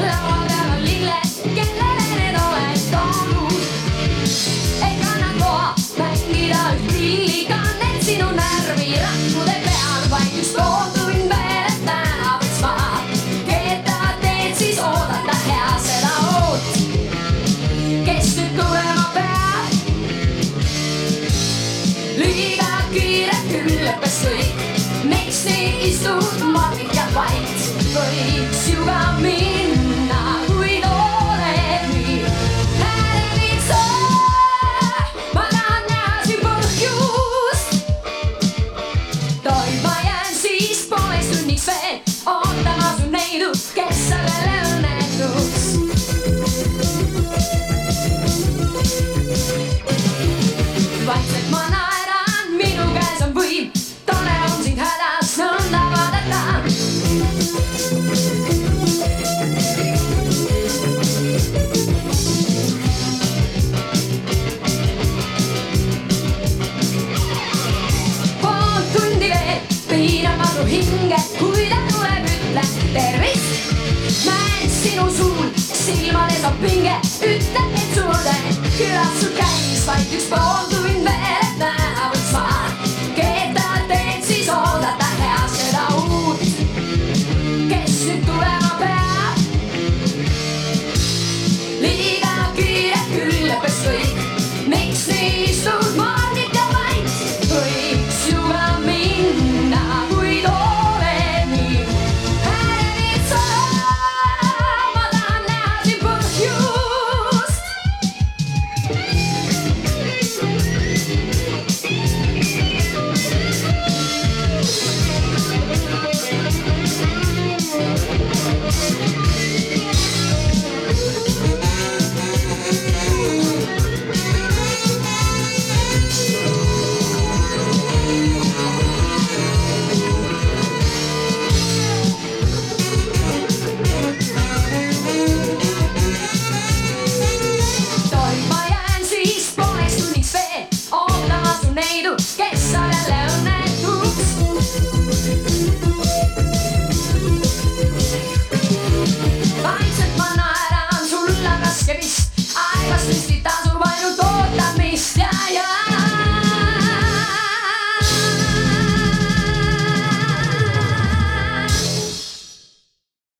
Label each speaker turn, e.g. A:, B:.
A: laua peal on lilled, kellele need oled toonud. ei kanna koha mängida üht pillikannet sinu närvi rakkude peal, vaid üks pool tund veel, et täna võiks maha. Keeta teed, siis oodata hea seda oot, kes nüüd tulema peab. Liiga kiire küll lõppes kõik, miks nii istud Margit ja vait, võiks ju ka minna, kuid oled nii häälevitsa. Ma tahan näha siin põhjust, toid ma jään siis pooleks tunniks veel ootama su neidu, kes sellele õnnetuks. Vaikselt ma naeran, minu käes on võim, tore on sind hädas nõnda vaadata. Pool tundi veel, piiran ma su hinge, kui ta tuleb, ütle tervist. Näen sinu suul, silmades on pinge, ütle, et sul on külas sul käis vaid üks pool.